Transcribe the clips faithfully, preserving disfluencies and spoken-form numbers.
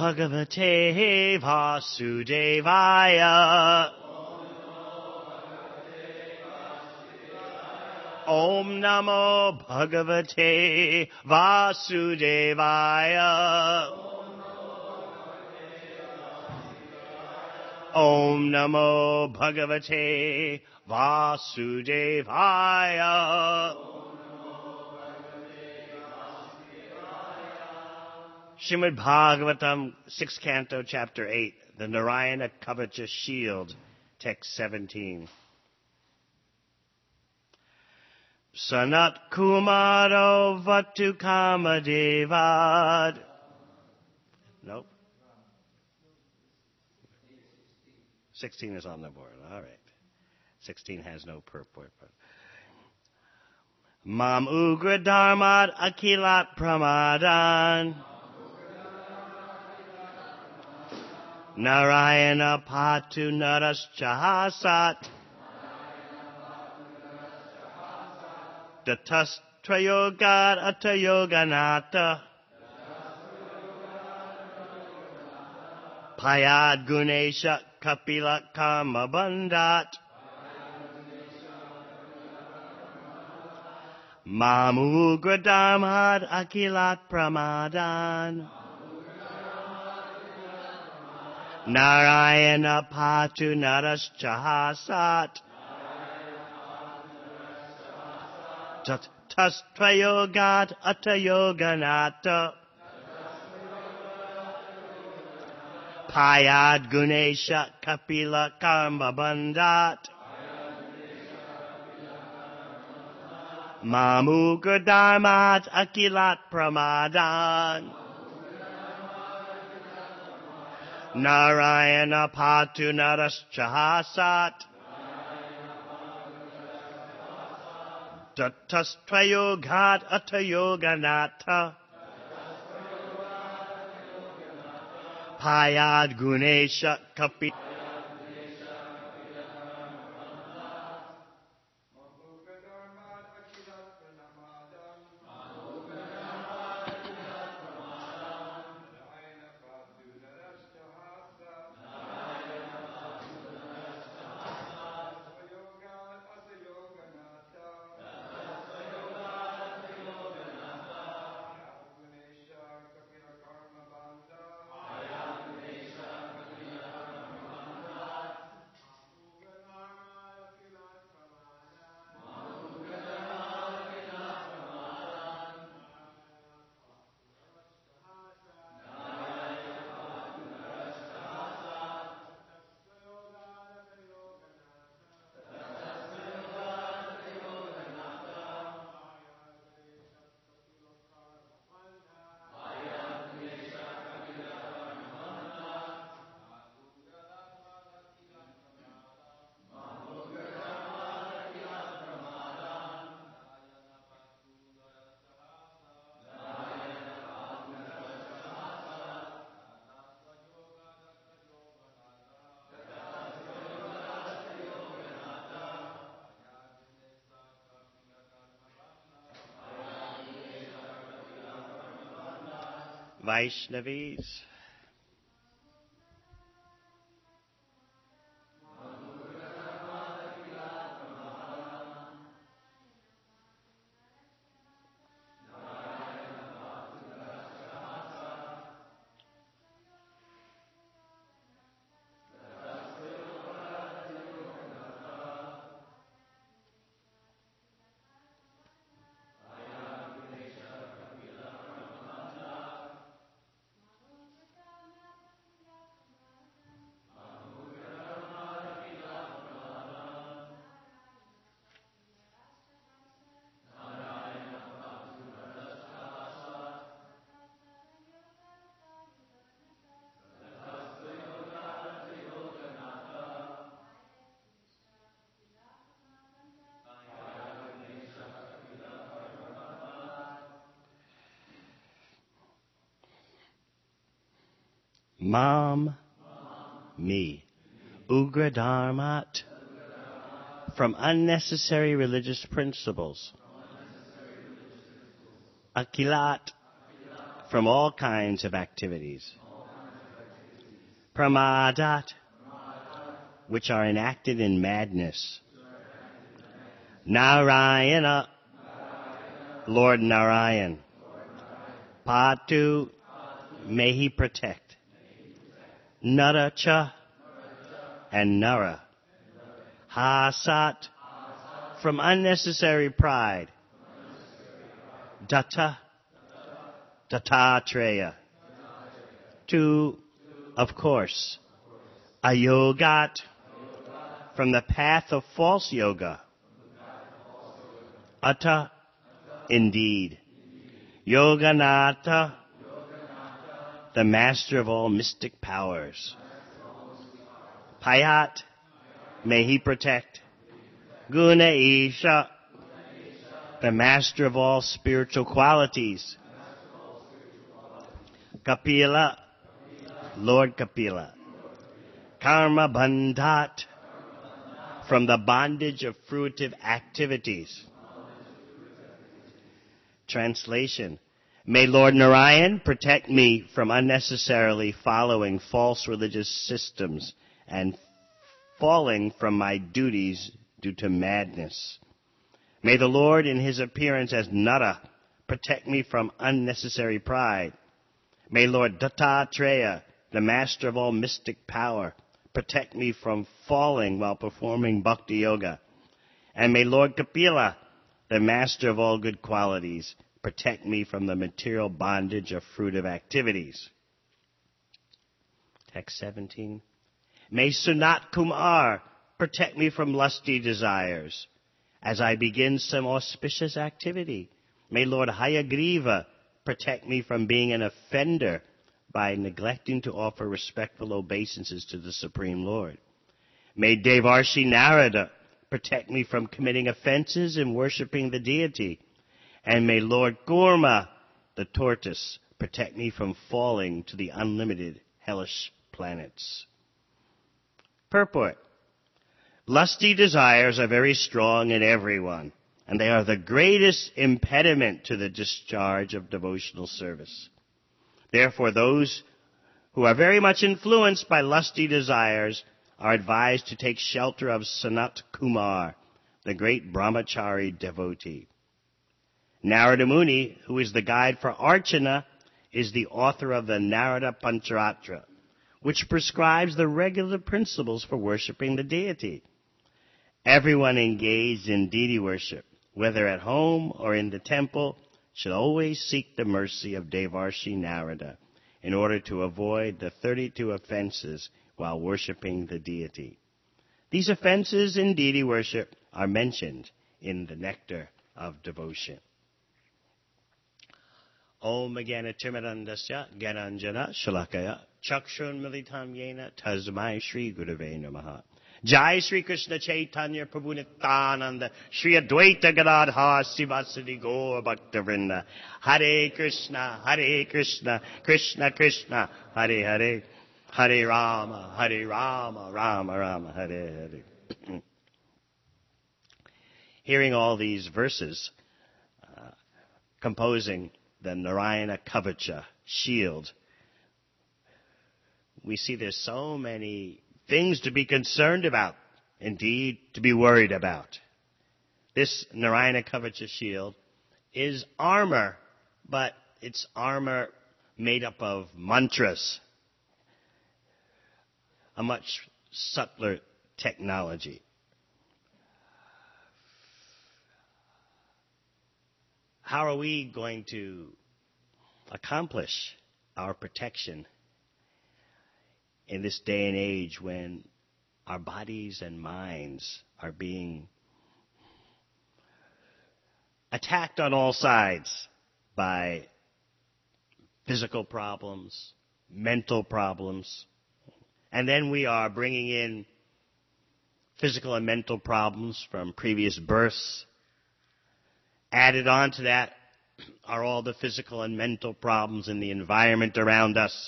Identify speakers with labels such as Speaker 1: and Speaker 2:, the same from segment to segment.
Speaker 1: Bhagavate Vasudevaya. Om Namo Bhagavate Vasudevaya. Om Namo Bhagavate Vasudevaya. Srimad Bhagavatam, sixth canto, chapter eight, the Narayana Kavacha Shield, text seventeen. Sanat Kumaro Vatu Kamadevad. Nope. sixteen is on the board. All right. sixteen has no purport. Mam Ugra Dharmat Akilat Pramadan. Narayana Patu Naraschahasat. Datas Trayogad Atayoganata. Payad Gunesha Kapila Kama Bandhat. Mamugra Dharmad Akilat Pramadan. Narayana Patu Naraschahasat. Tastrayogat Atayoganata. Payad Gunesha Kapila Karma Bandhat. Mamuga Dharmat Akilat Pramadan. Narayana Patu Naraschahasat. Tastrayogat Atayoganata. Payad Gunesha Kapi. Vaishnavis. Mam, me, Ugra Dharmat, from unnecessary religious principles. Akilat, from all kinds of activities. Pramadat, which are enacted in madness. Narayana, Lord Narayan. Patu, may he protect. Naracha, and Nara. Hasat, from unnecessary pride. Datta, Dattatreya. To, of course. Ayogat, from the path of false yoga. Atta, indeed. Yoganatha, the master of all mystic powers. Payat, may he protect. Guna Isha, the master of all spiritual qualities. Kapila, Lord Kapila. Karma Bandhat, from the bondage of fruitive activities. Translation. May Lord Narayan protect me from unnecessarily following false religious systems and falling from my duties due to madness. May the Lord, in his appearance as Nara, protect me from unnecessary pride. May Lord Dattatreya, the master of all mystic power, protect me from falling while performing bhakti yoga. And may Lord Kapila, the master of all good qualities, protect me from the material bondage of fruitive activities. Text seventeen. May Sunat Kumar protect me from lusty desires as I begin some auspicious activity. May Lord Hayagriva protect me from being an offender by neglecting to offer respectful obeisances to the Supreme Lord. May Devarshi Narada protect me from committing offenses in worshiping the deity. And may Lord Kurma, the tortoise, protect me from falling to the unlimited hellish planets. Purport. Lusty desires are very strong in everyone, and they are the greatest impediment to the discharge of devotional service. Therefore, those who are very much influenced by lusty desires are advised to take shelter of Sanat Kumar, the great brahmachari devotee. Narada Muni, who is the guide for Archana, is the author of the Narada Pancharatra, which prescribes the regular principles for worshiping the deity. Everyone engaged in deity worship, whether at home or in the temple, should always seek the mercy of Devarshi Narada in order to avoid the thirty-two offenses while worshiping the deity. These offenses in deity worship are mentioned in the Nectar of Devotion. Om Gana Timirandasya Gananjana Shalakaya Chakshun Militam Yena Tasmai Shri Gurave Namaha. Jai Shri Krishna Chaitanya Prabhu Nityananda Shri Advaita Gadadha Sivasadi Gaur Bhaktavrinda. Hare Krishna, Hare Krishna, Krishna Krishna, Hare Hare, Hare Rama, Hare Rama, Rama Rama, Hare Hare. Hearing all these verses, uh, composing the Narayana Kavacha, shield, we see there's so many things to be concerned about, indeed to be worried about. This Narayana Kavacha shield is armor, but it's armor made up of mantras, a much subtler technology. How are we going to accomplish our protection in this day and age when our bodies and minds are being attacked on all sides by physical problems, mental problems, and then we are bringing in physical and mental problems from previous births? Added on to that are all the physical and mental problems in the environment around us.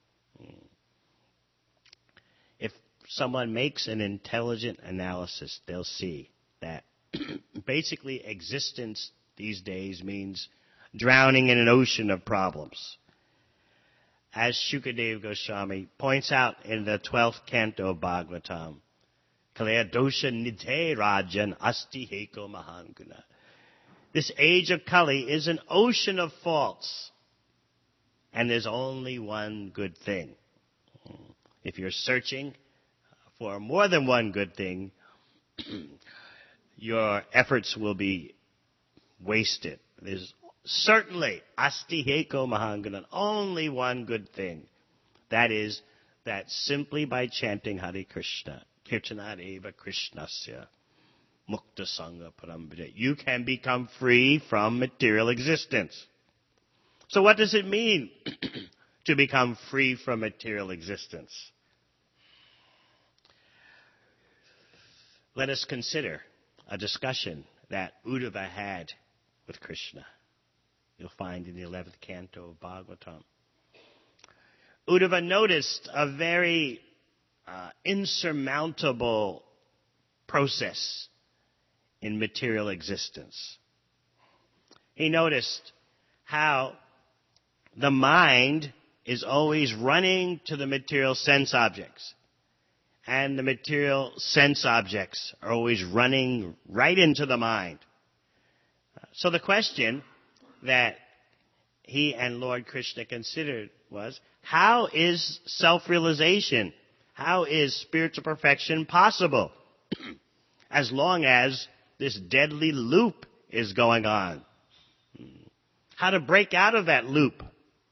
Speaker 1: If someone makes an intelligent analysis, they'll see that basically existence these days means drowning in an ocean of problems. as Shukadeva Goswami points out in the twelfth canto of Bhagavatam, Kalaya dosha nidhe rajan asti heko mahanguna. This age of Kali is an ocean of faults, and there's only one good thing. If you're searching for more than one good thing, your efforts will be wasted. There's certainly asti heko mahangana, only one good thing. That is that simply by chanting Hare Krishna, kirtanadeva krishnasya, mukta sangha parambhajaya, you can become free from material existence. So what does it mean to become free from material existence? Let us consider a discussion that Uddhava had with Krishna. You'll find in the eleventh canto of Bhagavatam. Uddhava noticed a very uh, insurmountable process in material existence. He noticed how the mind is always running to the material sense objects, and the material sense objects are always running right into the mind. So the question that he and Lord Krishna considered was, how is self-realization, how is spiritual perfection possible as long as this deadly loop is going on? How to break out of that loop?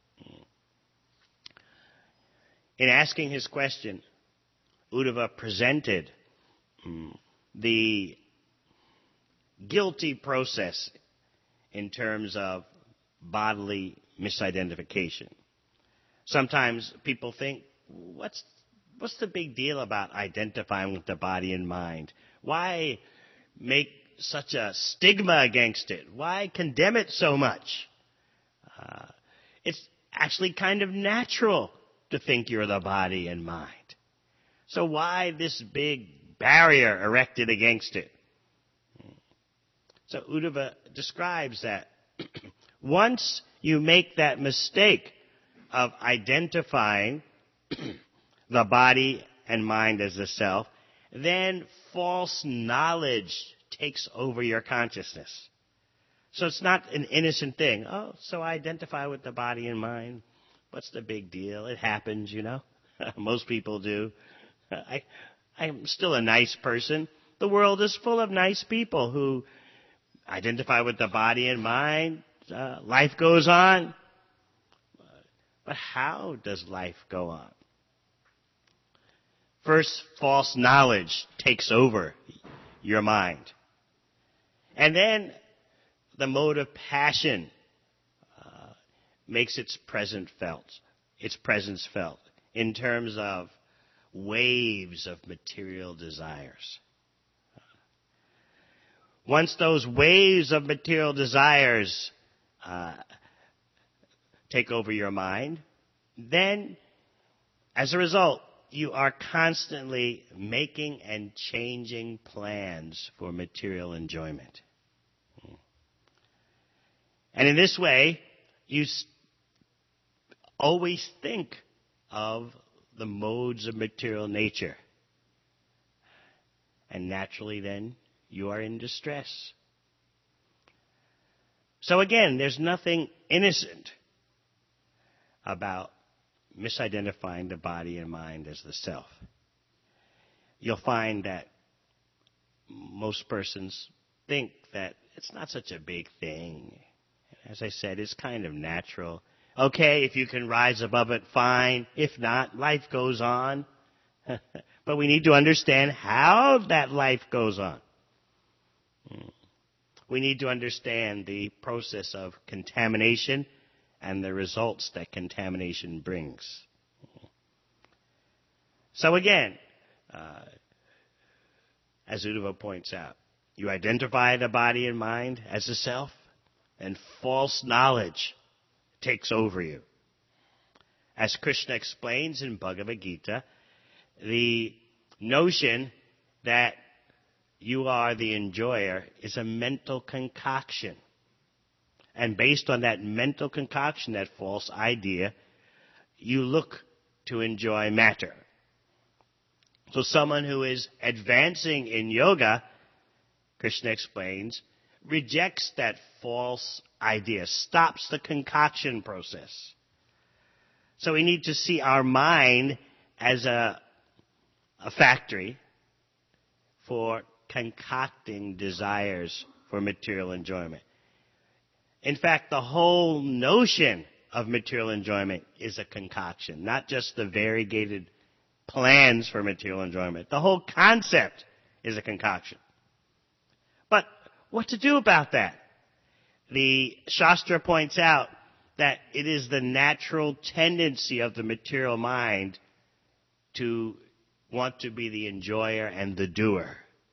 Speaker 1: In asking his question, Uddhava presented the guilty process in terms of bodily misidentification. Sometimes people think, what's what's the big deal about identifying with the body and mind? Why make such a stigma against it? Why condemn it so much? Uh, it's actually kind of natural to think you're the body and mind. So why this big barrier erected against it? So Uddhava describes that once you make that mistake of identifying the body and mind as the self, then false knowledge takes over your consciousness. So it's not an innocent thing. Oh, so I identify with the body and mind. What's the big deal? It happens, you know. Most people do. I, I'm still a nice person. The world is full of nice people who identify with the body and mind. Uh, life goes on. But how does life go on? First, false knowledge takes over your mind. And then the mode of passion uh, makes its present felt, its presence felt in terms of waves of material desires. Once those waves of material desires uh, take over your mind, then as a result, you are constantly making and changing plans for material enjoyment. And in this way, you always think of the modes of material nature. And naturally then, you are in distress. So again, there's nothing innocent about misidentifying the body and mind as the self. You'll find that most persons think that it's not such a big thing. As I said, it's kind of natural. Okay, if you can rise above it, fine. If not, life goes on. But we need to understand how that life goes on. We need to understand the process of contamination and the results that contamination brings. So again, uh, as Uddhava points out, you identify the body and mind as the self, and false knowledge takes over you. As Krishna explains in Bhagavad Gita, the notion that you are the enjoyer is a mental concoction. And based on that mental concoction, that false idea, you look to enjoy matter. So someone who is advancing in yoga, Krishna explains, rejects that false idea, stops the concoction process. So we need to see our mind as a, a factory for concocting desires for material enjoyment. In fact, the whole notion of material enjoyment is a concoction, not just the variegated plans for material enjoyment. The whole concept is a concoction. But what to do about that? The Shastra points out that it is the natural tendency of the material mind to want to be the enjoyer and the doer.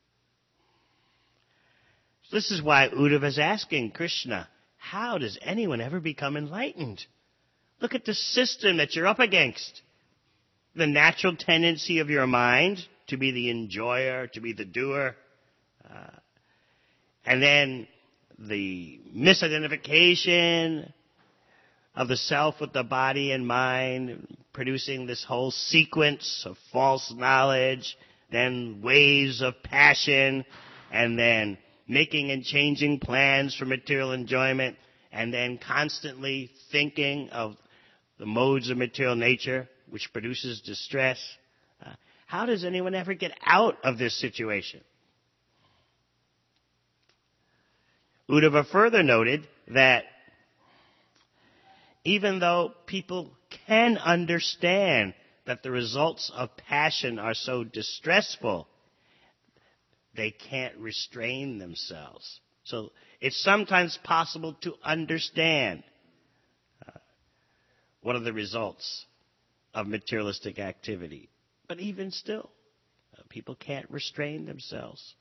Speaker 1: So this is why Uddhava is asking Krishna, how does anyone ever become enlightened? Look at the system that you're up against. The natural tendency of your mind to be the enjoyer, to be the doer, uh, and then the misidentification of the self with the body and mind, producing this whole sequence of false knowledge, then waves of passion, and then making and changing plans for material enjoyment, and then constantly thinking of the modes of material nature, which produces distress. Uh, how does anyone ever get out of this situation? Uddhava further noted that even though people can understand that the results of passion are so distressful, they can't restrain themselves. So it's sometimes possible to understand uh, what are the results of materialistic activity. But even still, uh, people can't restrain themselves.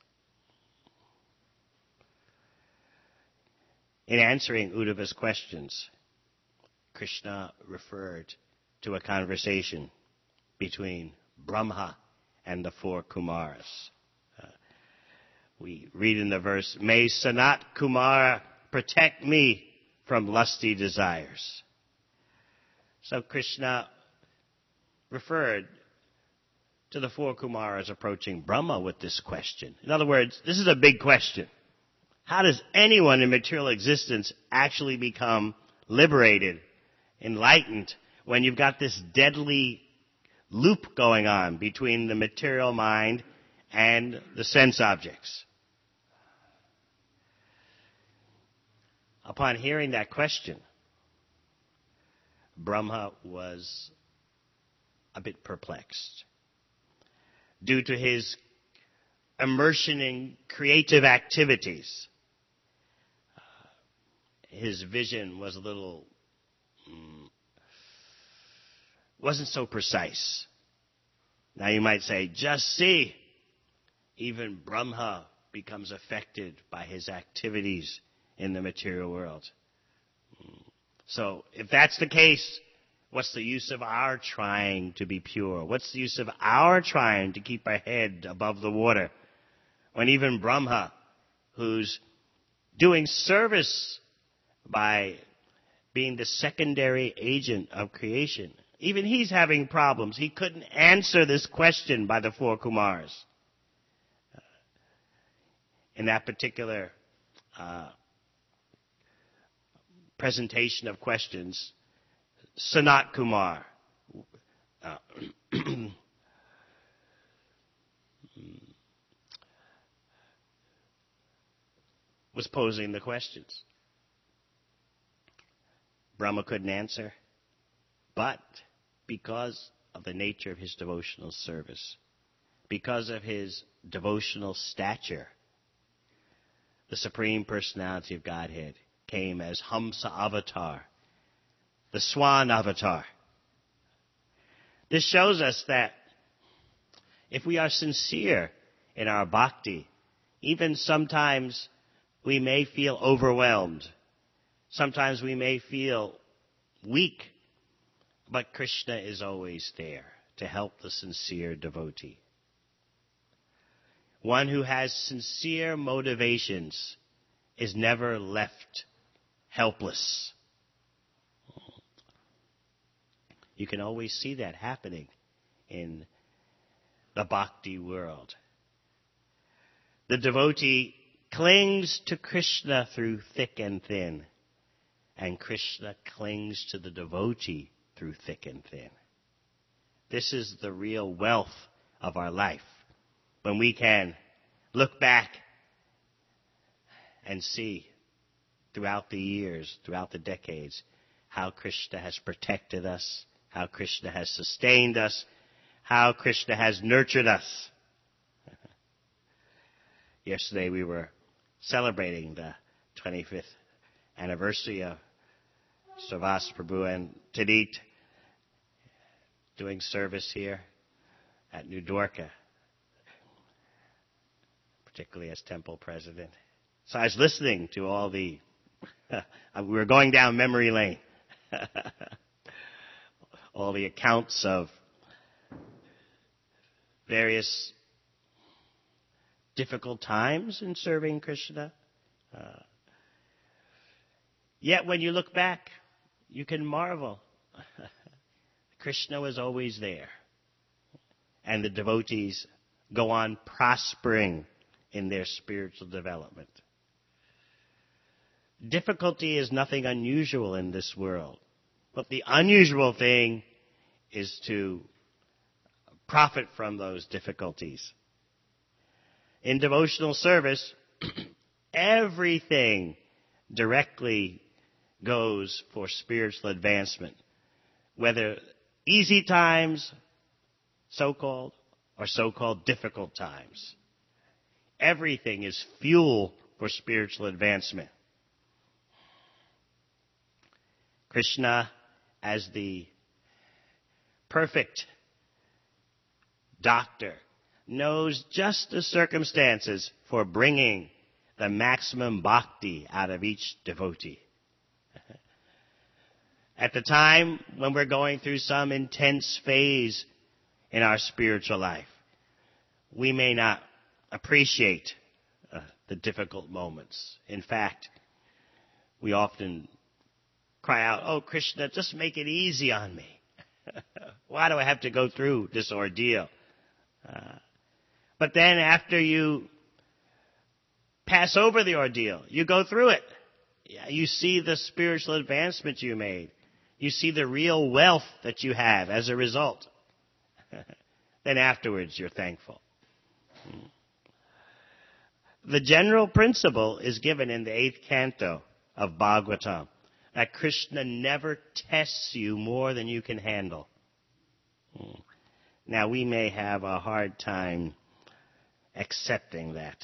Speaker 1: In answering Uddhava's questions, Krishna referred to a conversation between Brahma and the four Kumaras. Uh, we read in the verse, "May Sanat Kumara protect me from lusty desires." So Krishna referred to the four Kumaras approaching Brahma with this question. In other words, this is a big question. How does anyone in material existence actually become liberated, enlightened, when you've got this deadly loop going on between the material mind and the sense objects? Upon hearing that question, Brahma was a bit perplexed. Due to his immersion in creative activities, uh, his vision was a little, mm, wasn't so precise. Now you might say, just see, even Brahma becomes affected by his activities in the material world. So if that's the case, what's the use of our trying to be pure? What's the use of our trying to keep our head above the water when even Brahma, who's doing service by being the secondary agent of creation, even he's having problems. He couldn't answer this question by the four Kumaras. Uh, in that particular uh, presentation of questions, Sanat Kumar uh, was posing the questions. Brahma couldn't answer, but because of the nature of his devotional service, because of his devotional stature, the Supreme Personality of Godhead came as Hamsa Avatar, the Swan Avatar. This shows us that if we are sincere in our bhakti, even sometimes we may feel overwhelmed. Sometimes we may feel weak, but Krishna is always there to help the sincere devotee. One who has sincere motivations is never left helpless. You can always see that happening in the bhakti world. The devotee clings to Krishna through thick and thin, and Krishna clings to the devotee through thick and thin. This is the real wealth of our life, when we can look back and see throughout the years, throughout the decades, how Krishna has protected us, how Krishna has sustained us, how Krishna has nurtured us. Yesterday we were celebrating the twenty-fifth anniversary of Srivas Prabhu and Tadit doing service here at New Dwarka, particularly as temple president. So I was listening to all the, we were going down memory lane, all the accounts of various difficult times in serving Krishna. Uh, yet when you look back, you can marvel. Krishna was always there. And the devotees go on prospering in their spiritual development. Difficulty is nothing unusual in this world. But the unusual thing is to profit from those difficulties. In devotional service, everything directly goes for spiritual advancement, whether easy times, so-called, or so-called difficult times. Everything is fuel for spiritual advancement. Krishna, as the perfect doctor, knows just the circumstances for bringing the maximum bhakti out of each devotee. At the time when we're going through some intense phase in our spiritual life, we may not appreciate uh, the difficult moments. In fact, we often cry out, "Oh, Krishna, just make it easy on me. Why do I have to go through this ordeal?" Uh, but then after you pass over the ordeal, you go through it, you see the spiritual advancement you made. You see the real wealth that you have as a result. Then afterwards, you're thankful. The general principle is given in the eighth canto of Bhagavatam, that Krishna never tests you more than you can handle. Now, we may have a hard time accepting that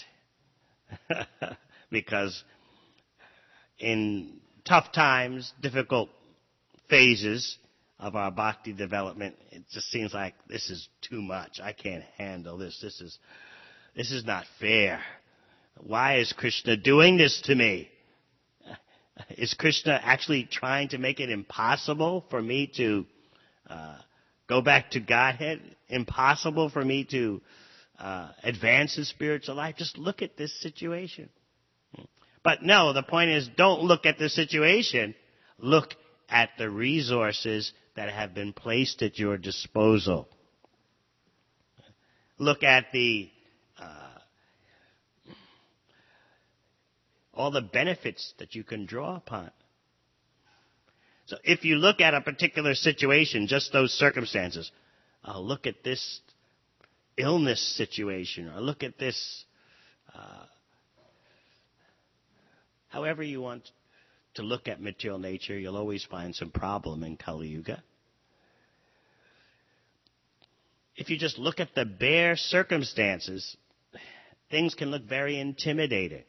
Speaker 1: because in tough times, difficult phases of our bhakti development, it just seems like this is too much. I can't handle this. This is, this is not fair. Why is Krishna doing this to me? Is Krishna actually trying to make it impossible for me to uh, go back to Godhead? Impossible for me to uh, advance in spiritual life? Just look at this situation. But no, the point is, don't look at the situation. Look at the resources that have been placed at your disposal. Look at the uh, all the benefits that you can draw upon. So if you look at a particular situation, just those circumstances, oh, look at this illness situation, or look at this, uh, however you want to look at material nature, you'll always find some problem in Kali Yuga. If you just look at the bare circumstances, things can look very intimidating.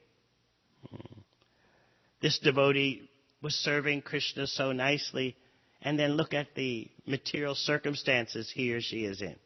Speaker 1: This devotee was serving Krishna so nicely, and then look at the material circumstances he or she is in.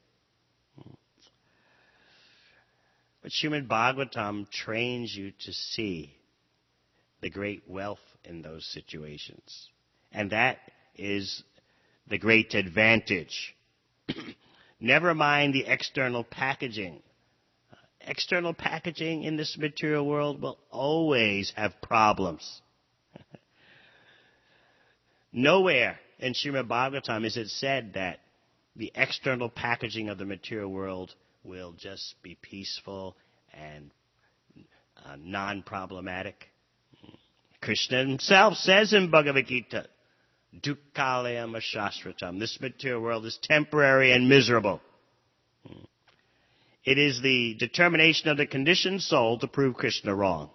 Speaker 1: But Srimad Bhagavatam trains you to see the great wealth in those situations. And that is the great advantage. Never mind the external packaging. Uh, external packaging in this material world will always have problems. Nowhere in Srimad Bhagavatam is it said that the external packaging of the material world will just be peaceful and uh, non-problematic. Krishna himself says in Bhagavad Gita, Dukkhalayam ashashvatam. This material world is temporary and miserable. It is the determination of the conditioned soul to prove Krishna wrong.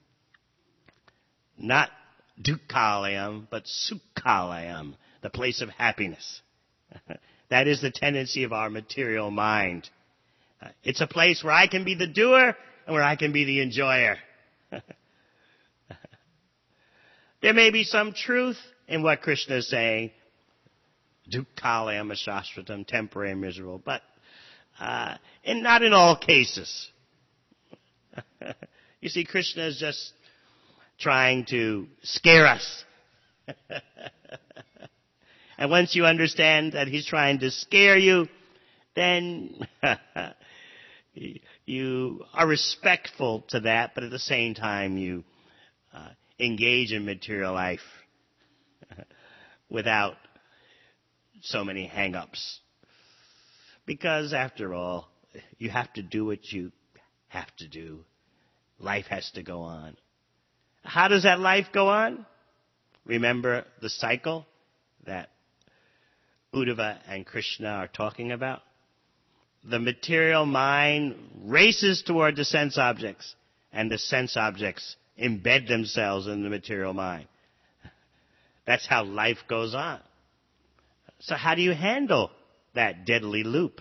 Speaker 1: Not Dukkhalayam, but Sukhalayam, the place of happiness. That is the tendency of our material mind. Uh, it's a place where I can be the doer and where I can be the enjoyer. There may be some truth in what Krishna is saying, Dukkhalayam ashashvatam, temporary and miserable, but uh, and not in all cases. You see, Krishna is just trying to scare us. And once you understand that he's trying to scare you, then you are respectful to that, but at the same time you uh, engage in material life without so many hang-ups. Because after all, you have to do what you have to do. Life has to go on. How does that life go on? Remember the cycle that Uddhava and Krishna are talking about? The material mind races toward the sense objects, and the sense objects embed themselves in the material mind. That's how life goes on. So how do you handle that deadly loop?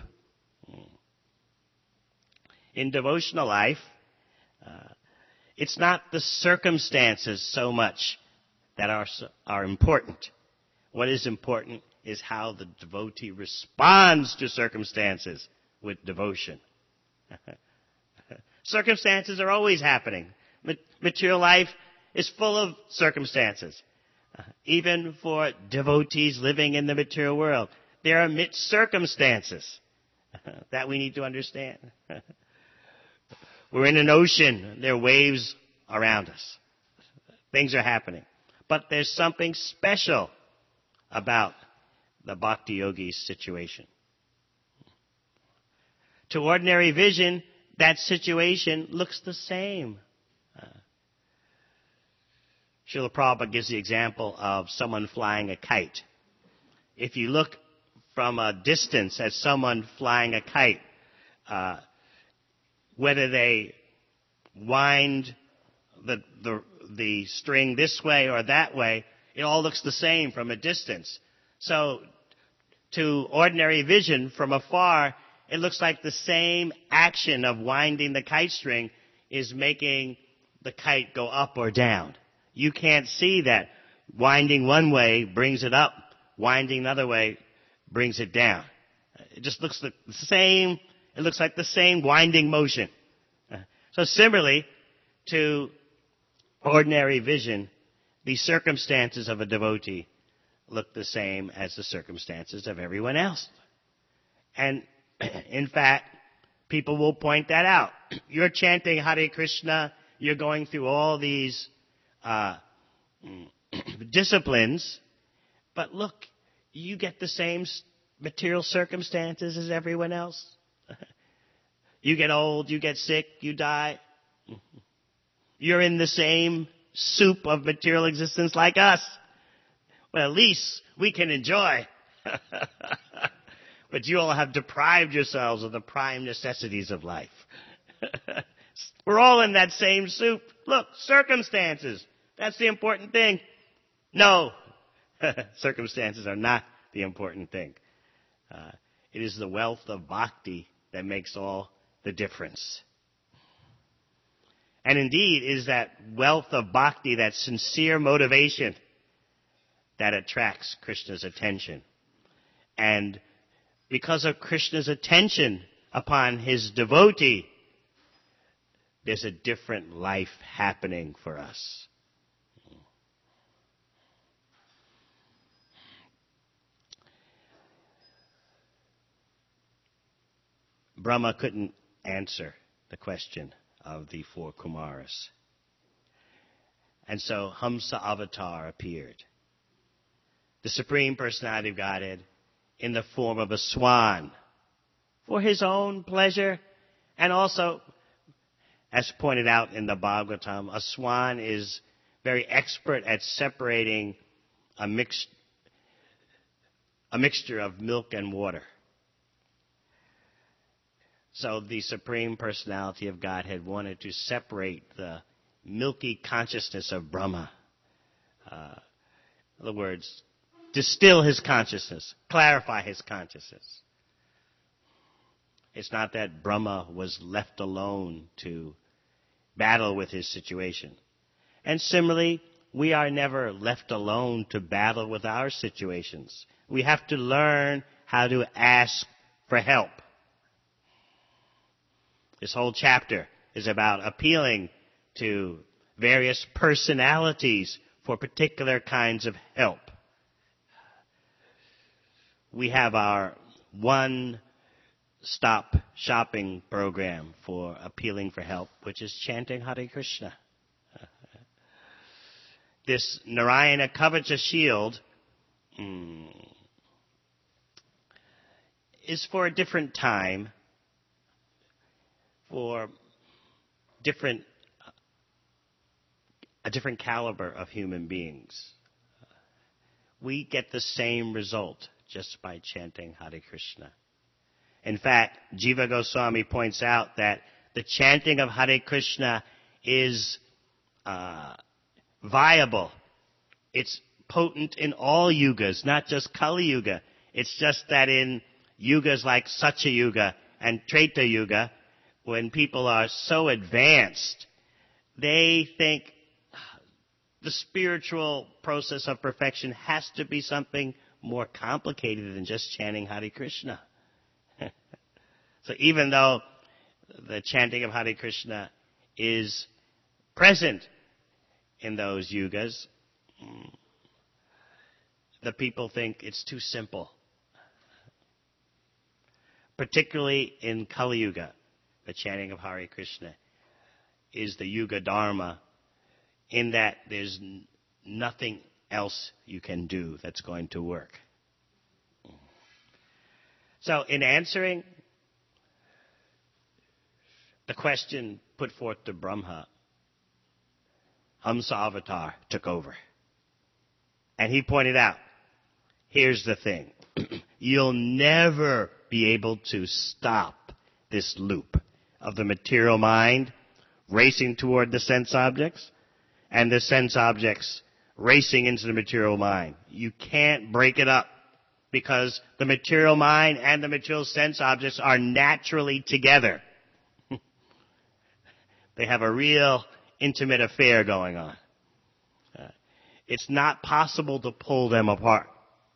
Speaker 1: In devotional life, uh, it's not the circumstances so much that are, are important. What is important is how the devotee responds to circumstances with devotion. Circumstances are always happening. Material life is full of circumstances. Uh, even for devotees living in the material world, there are mixed circumstances uh, that we need to understand. We're in an ocean. There are waves around us. Things are happening. But there's something special about the bhakti yogi's situation. To ordinary vision, that situation looks the same. Uh, Srila Prabhupada gives the example of someone flying a kite. If you look from a distance at someone flying a kite, uh, whether they wind the, the, the string this way or that way, it all looks the same from a distance. So, to ordinary vision from afar, it looks like the same action of winding the kite string is making the kite go up or down. You can't see that winding one way brings it up, winding another way brings it down. It just looks the same, it looks like the same winding motion. So similarly to ordinary vision, the circumstances of a devotee look the same as the circumstances of everyone else. And in fact, people will point that out. You're chanting Hare Krishna, you're going through all these uh, disciplines, but look, you get the same material circumstances as everyone else. You get old, you get sick, you die. You're in the same soup of material existence like us. Well, at least we can enjoy. But you all have deprived yourselves of the prime necessities of life. We're all in that same soup. Look, circumstances. That's the important thing. No, circumstances are not the important thing. Uh, it is the wealth of bhakti that makes all the difference. And indeed, it is that wealth of bhakti, that sincere motivation, that attracts Krishna's attention. And because of Krishna's attention upon his devotee, there's a different life happening for us. Brahma couldn't answer the question of the four Kumaras. And so Hamsa Avatar appeared the Supreme Personality of Godhead in the form of a swan for his own pleasure. And also, as pointed out in the Bhagavatam, a swan is very expert at separating a, mix, a mixture of milk and water. So the Supreme Personality of Godhead wanted to separate the milky consciousness of Brahma. Uh, in other words, distill his consciousness, clarify his consciousness. It's not that Brahma was left alone to battle with his situation. And similarly, we are never left alone to battle with our situations. We have to learn how to ask for help. This whole chapter is about appealing to various personalities for particular kinds of help. We have our one-stop shopping program for appealing for help, which is chanting Hare Krishna. This Narayana Kavacha shield mm, is for a different time, for different a different caliber of human beings. We get the same result just by chanting Hare Krishna. In fact, Jiva Goswami points out that the chanting of Hare Krishna is uh, viable. It's potent in all yugas, not just Kali Yuga. It's just that in yugas like Satya Yuga and Treta Yuga, when people are so advanced, they think the spiritual process of perfection has to be something more complicated than just chanting Hare Krishna. So even though the chanting of Hare Krishna is present in those yugas, the people think it's too simple. Particularly in Kali Yuga, the chanting of Hare Krishna is the Yuga Dharma, in that there's n- nothing else you can do that's going to work. So in answering the question put forth to Brahma, Hamsa Avatar took over. And he pointed out, here's the thing. You'll never be able to stop this loop of the material mind racing toward the sense objects and the sense objects racing into the material mind. You can't break it up because the material mind and the material sense objects are naturally together. They have a real intimate affair going on. Uh, it's not possible to pull them apart.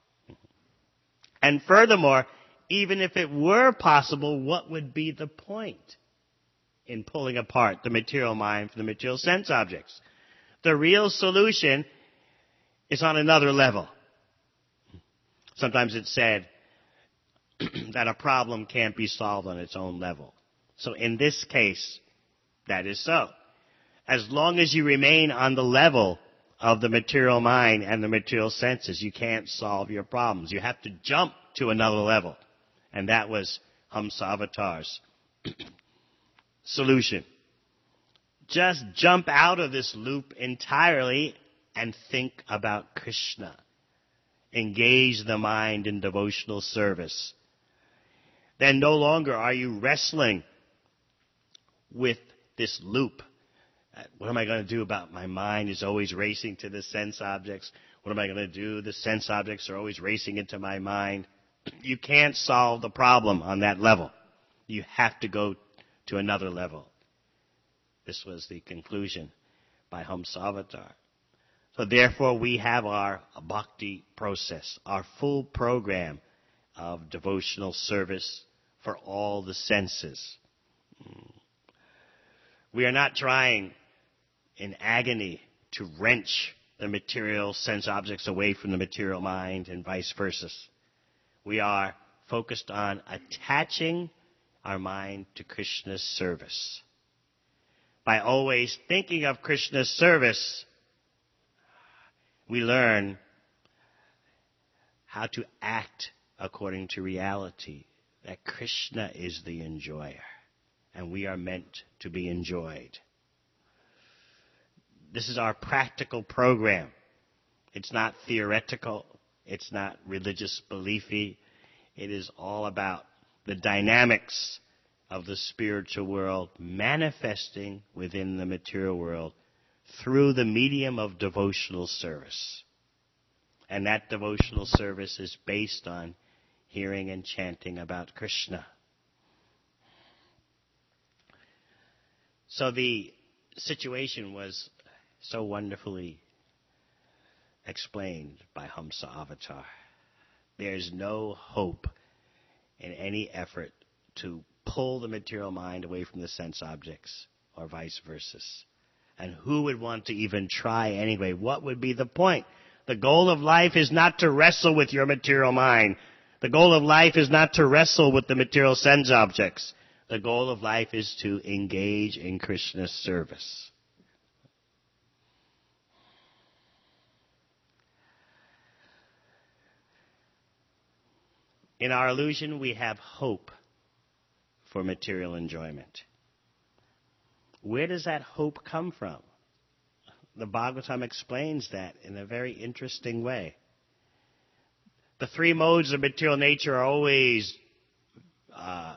Speaker 1: And furthermore, even if it were possible, what would be the point in pulling apart the material mind from the material sense objects? The real solution is on another level. Sometimes it's said that a problem can't be solved on its own level. So in this case, that is so. As long as you remain on the level of the material mind and the material senses, you can't solve your problems. You have to jump to another level. And that was Hamsa Avatar's solution. Just jump out of this loop entirely and think about Krishna. Engage the mind in devotional service. Then no longer are you wrestling with this loop. What am I going to do about my mind is always racing to the sense objects? What am I going to do? The sense objects are always racing into my mind. You can't solve the problem on that level. You have to go to another level. This was the conclusion by Hamsa Avatar. So therefore we have our bhakti process, our full program of devotional service for all the senses. We are not trying in agony to wrench the material sense objects away from the material mind and vice versa. We are focused on attaching our mind to Krishna's service. By always thinking of Krishna's service, we learn how to act according to reality, that Krishna is the enjoyer, and we are meant to be enjoyed. This is our practical program. It's not theoretical. It's not religious beliefy. It is all about the dynamics of the spiritual world manifesting within the material world through the medium of devotional service. And that devotional service is based on hearing and chanting about Krishna. So the situation was so wonderfully explained by Hamsa Avatar. There's no hope in any effort to pull the material mind away from the sense objects or vice versa. And who would want to even try anyway? What would be the point? The goal of life is not to wrestle with your material mind. The goal of life is not to wrestle with the material sense objects. The goal of life is to engage in Krishna's service. In our illusion, we have hope for material enjoyment. Where does that hope come from? The Bhagavatam explains that in a very interesting way. The three modes of material nature are always uh,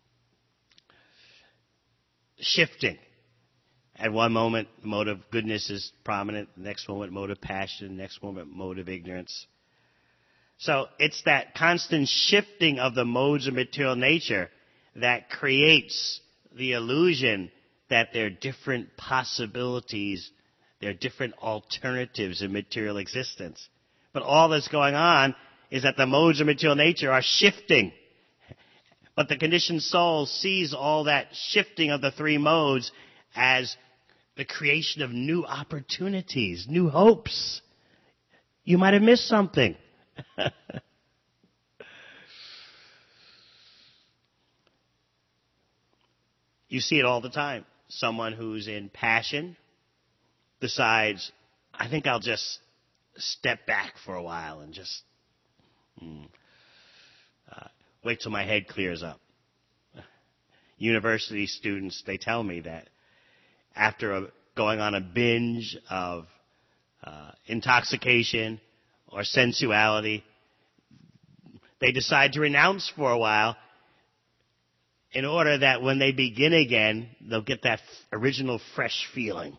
Speaker 1: shifting. At one moment, the mode of goodness is prominent. The next moment, mode of passion. The next moment, mode of ignorance. So it's that constant shifting of the modes of material nature that creates the illusion that there are different possibilities, there are different alternatives in material existence. But all that's going on is that the modes of material nature are shifting. But the conditioned soul sees all that shifting of the three modes as the creation of new opportunities, new hopes. You might have missed something. You see it all the time. Someone who's in passion decides, I think I'll just step back for a while and just mm, uh, wait till my head clears up. University students, they tell me that after a, going on a binge of uh, intoxication or sensuality, they decide to renounce for a while in order that when they begin again, they'll get that f- original fresh feeling.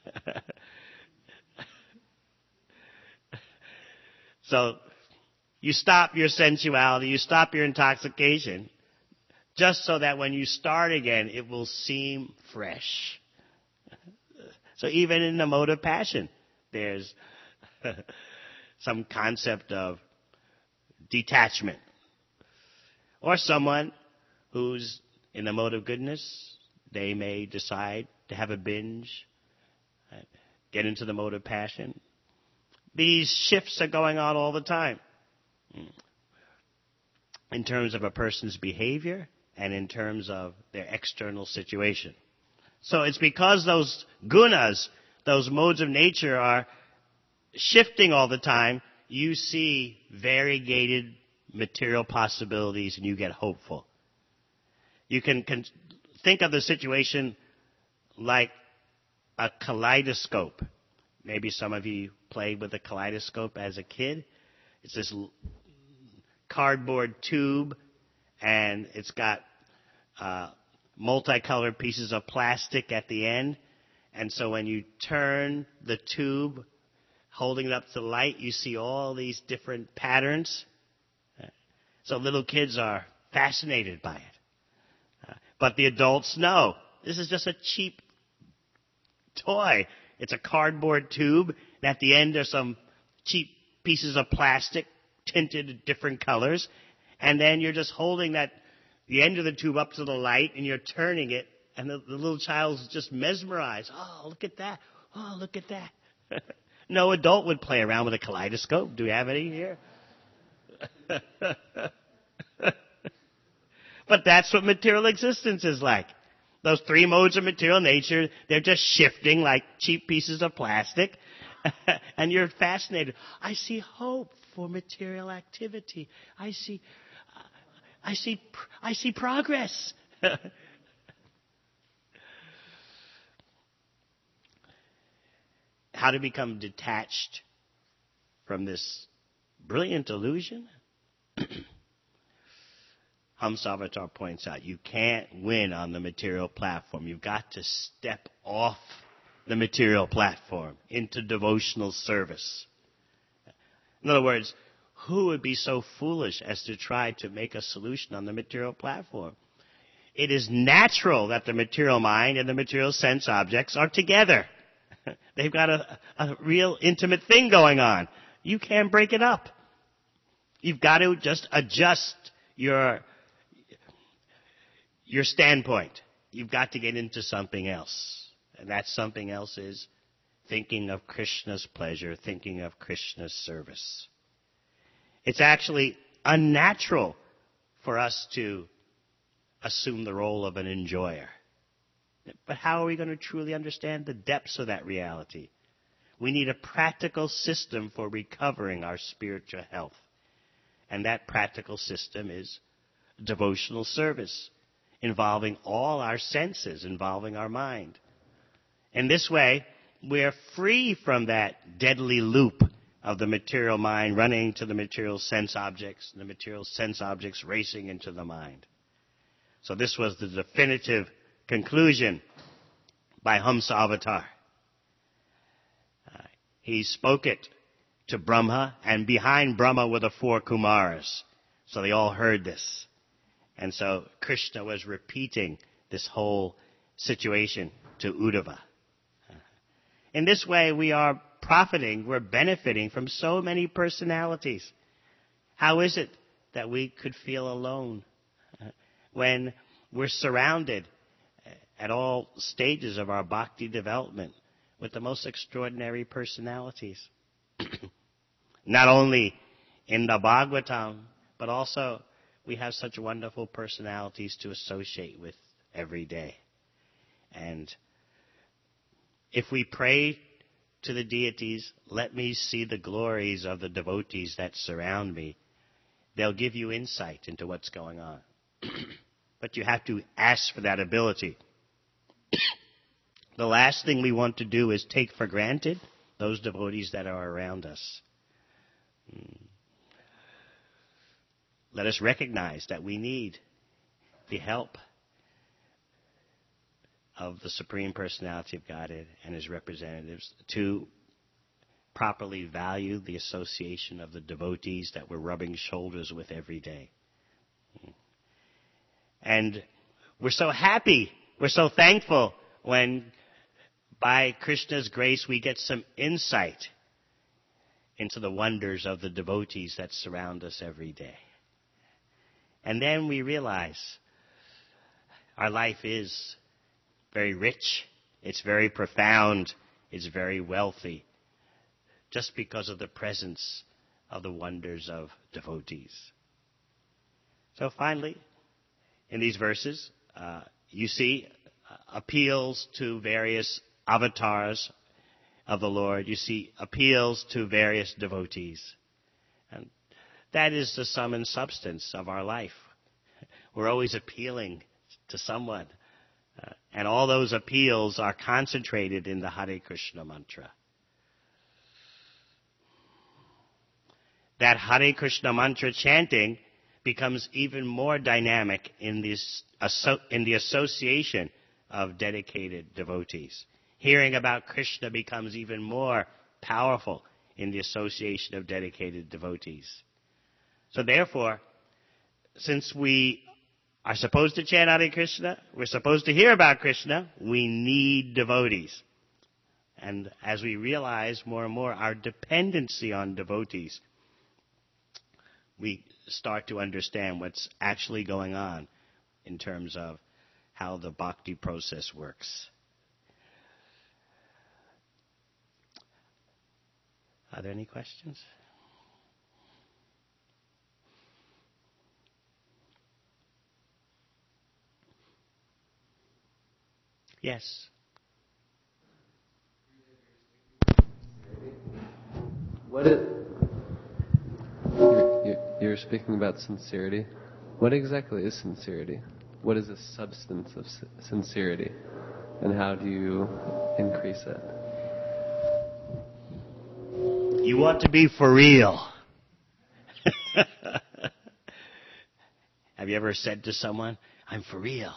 Speaker 1: So you stop your sensuality, you stop your intoxication, just so that when you start again, it will seem fresh. So even in the mode of passion, there's some concept of detachment. Or someone who's in the mode of goodness, they may decide to have a binge, get into the mode of passion. These shifts are going on all the time in terms of a person's behavior and in terms of their external situation. So it's because those gunas, those modes of nature are shifting all the time, you see variegated material possibilities and you get hopeful. You can con- think of the situation like a kaleidoscope. Maybe some of you played with a kaleidoscope as a kid. It's this l- cardboard tube, and it's got uh, multicolored pieces of plastic at the end. And so when you turn the tube, holding it up to the light, you see all these different patterns. So little kids are fascinated by it. Uh, but the adults know this is just a cheap toy. It's a cardboard tube, and at the end there's some cheap pieces of plastic tinted different colors. And then you're just holding that the end of the tube up to the light, and you're turning it, and the, the little child's just mesmerized. Oh, look at that. Oh, look at that. No adult would play around with a kaleidoscope. Do we have any here? But that's what material existence is like. Those three modes of material nature, they're just shifting like cheap pieces of plastic. And you're fascinated. I see hope for material activity. I see, I see, I see progress. How to become detached from this brilliant illusion? Hamsavatar points out, you can't win on the material platform. You've got to step off the material platform into devotional service. In other words, who would be so foolish as to try to make a solution on the material platform? It is natural that the material mind and the material sense objects are together. They've got a, a real intimate thing going on. You can't break it up. You've got to just adjust your, your standpoint. You've got to get into something else. And that something else is thinking of Krishna's pleasure, thinking of Krishna's service. It's actually unnatural for us to assume the role of an enjoyer. But how are we going to truly understand the depths of that reality? We need a practical system for recovering our spiritual health. And that practical system is devotional service, involving all our senses, involving our mind. In this way, we're free from that deadly loop of the material mind running to the material sense objects, and the material sense objects racing into the mind. So this was the definitive conclusion by Hamsavatar. Uh, he spoke it to Brahma, and behind Brahma were the four Kumaras. So they all heard this. And so Krishna was repeating this whole situation to Uddhava. In this way, we are profiting, we're benefiting from so many personalities. How is it that we could feel alone when we're surrounded at all stages of our bhakti development with the most extraordinary personalities? Not only in the Bhagavatam, but also we have such wonderful personalities to associate with every day. And if we pray to the deities, let me see the glories of the devotees that surround me, they'll give you insight into what's going on. But you have to ask for that ability. The last thing we want to do is take for granted those devotees that are around us. Let us recognize that we need the help of the Supreme Personality of Godhead and His representatives to properly value the association of the devotees that we're rubbing shoulders with every day. And we're so happy, we're so thankful when by Krishna's grace we get some insight into the wonders of the devotees that surround us every day. And then we realize our life is very rich, it's very profound, it's very wealthy, just because of the presence of the wonders of devotees. So finally, in these verses, uh, you see uh, appeals to various avatars of the Lord. You see appeals to various devotees. And that is the sum and substance of our life. We're always appealing to someone. Uh, and all those appeals are concentrated in the Hare Krishna mantra. That Hare Krishna mantra chanting becomes even more dynamic in, this, in the association of dedicated devotees. Hearing about Krishna becomes even more powerful in the association of dedicated devotees. So therefore, since we are supposed to chant Hare Krishna, we're supposed to hear about Krishna, we need devotees. And as we realize more and more our dependency on devotees, we start to understand what's actually going on in terms of how the bhakti process works. Are there any questions? Yes.
Speaker 2: What is, speaking about sincerity. What exactly is sincerity? What is the substance of sincerity? And how do you increase it?
Speaker 1: You want to be for real. Have you ever said to someone, I'm for real?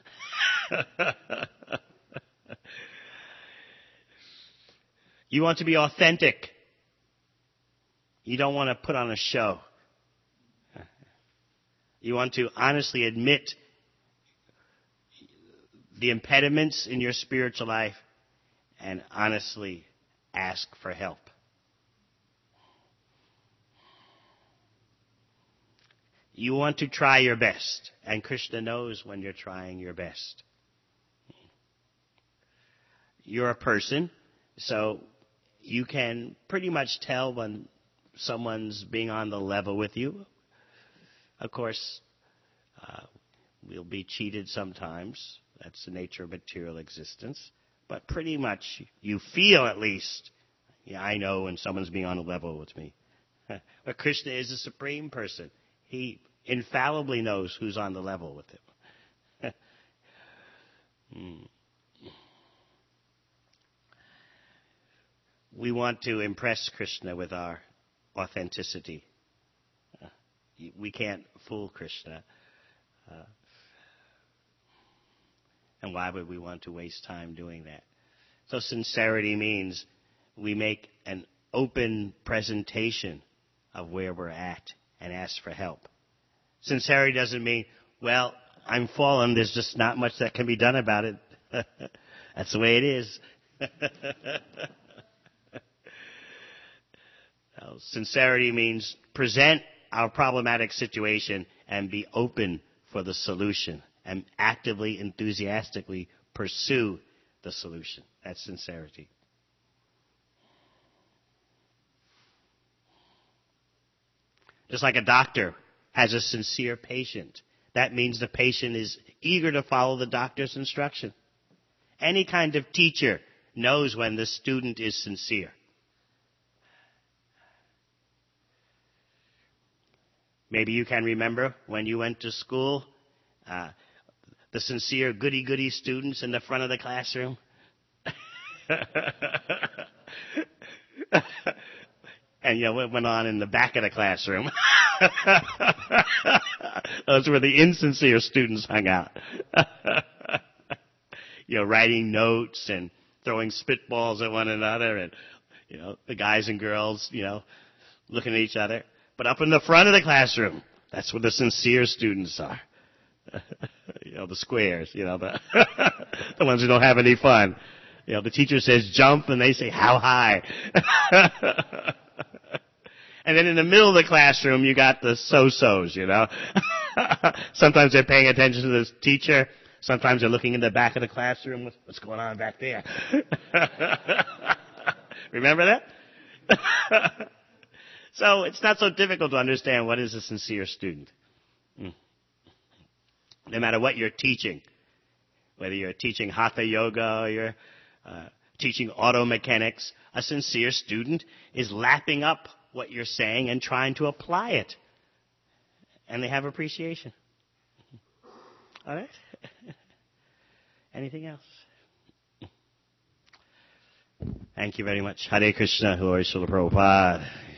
Speaker 1: You want to be authentic. You don't want to put on a show. You want to honestly admit the impediments in your spiritual life and honestly ask for help. You want to try your best, and Krishna knows when you're trying your best. You're a person, so you can pretty much tell when someone's being on the level with you. Of course, uh, we'll be cheated sometimes. That's the nature of material existence. But pretty much you feel at least, yeah, I know when someone's being on a level with me. But Krishna is a supreme person. He infallibly knows who's on the level with him. hmm. We want to impress Krishna with our authenticity. Uh, we can't fool Krishna. Uh, and why would we want to waste time doing that? So sincerity means we make an open presentation of where we're at and ask for help. Sincerity doesn't mean, well, I'm fallen, there's just not much that can be done about it. That's the way it is. No, sincerity means present our problematic situation and be open for the solution and actively, enthusiastically pursue the solution. That's sincerity. Just like a doctor has a sincere patient, that means the patient is eager to follow the doctor's instruction. Any kind of teacher knows when the student is sincere. Maybe you can remember when you went to school, uh, the sincere goody-goody students in the front of the classroom. And, you know, what went on in the back of the classroom. Those were the insincere students hung out. You know, writing notes and throwing spitballs at one another and, you know, the guys and girls, you know, looking at each other. But up in the front of the classroom, that's where the sincere students are. You know, the squares, you know, the, the ones who don't have any fun. You know, the teacher says jump and they say how high. And then in the middle of the classroom, you got the so-sos, you know. Sometimes they're paying attention to the teacher. Sometimes they're looking in the back of the classroom. What's, what's going on back there? Remember that? So it's not so difficult to understand what is a sincere student. Mm. No matter what you're teaching, whether you're teaching Hatha Yoga or you're uh, teaching auto mechanics, a sincere student is lapping up what you're saying and trying to apply it. And they have appreciation. All right? Anything else? Thank you very much. Hare Krishna, Lord Srila Prabhupada.